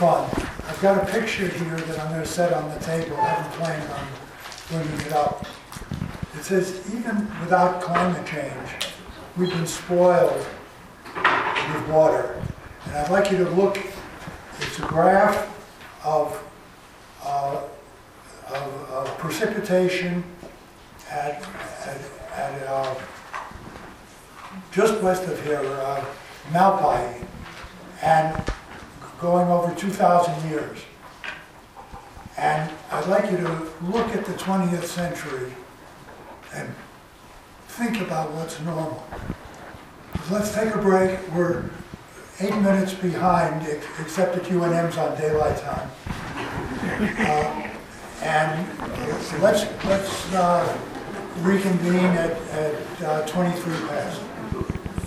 fun. I've got a picture here that I'm going to set on the table. I haven't planned on bringing it up. It says, even without climate change, we've been spoiled with water. And I'd like you to look, it's a graph of precipitation at just west of here, Malpai, and going over 2,000 years. And I'd like you to look at the 20th century and think about what's normal. Let's take a break. We're 8 minutes behind, except that UNM's on daylight time. And let's reconvene at 23 past.